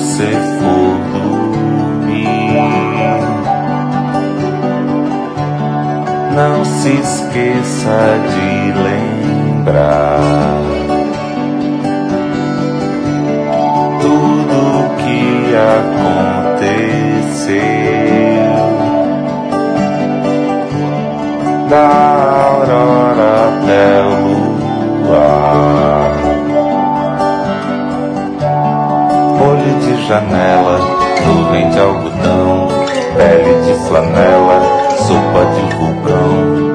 você for dormir, não se esqueça de lembrar tudo que aconteceu, da aurora até o luar. Olho de janela, nuvem de algodão, pele de flanela, sopa de vulcão,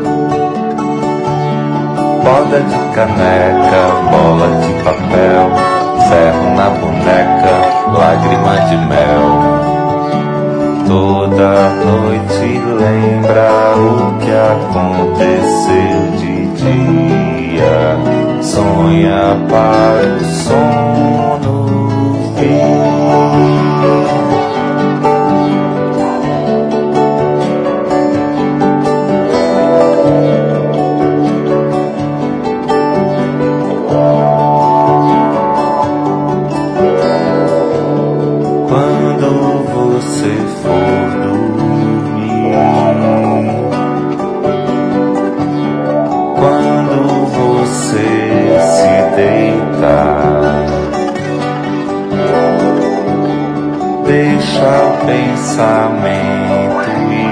poda de caneca, bola de papel, ferro na boneca, lágrima de mel. Toda noite lembra o que aconteceu de dia, sonha para o sono vir. Quando você for dormir, quando você se deitar, deixa o pensamento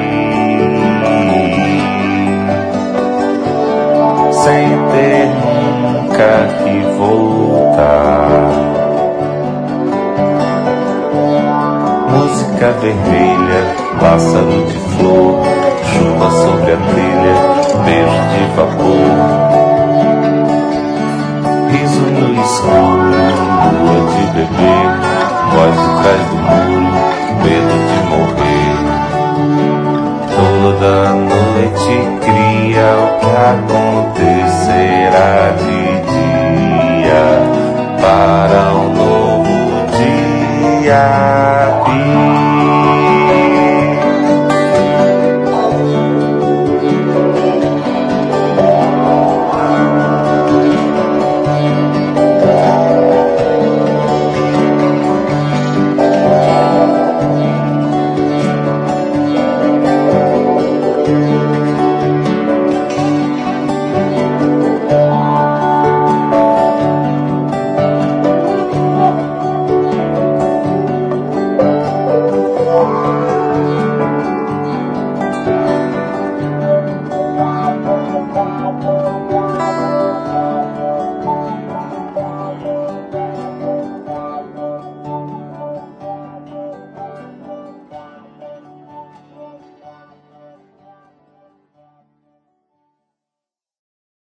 ir, sem ter nunca que voltar. Música vermelha, pássaro de flor, chuva sobre a trilha, beijo de vapor, riso no escuro, lua de bebê.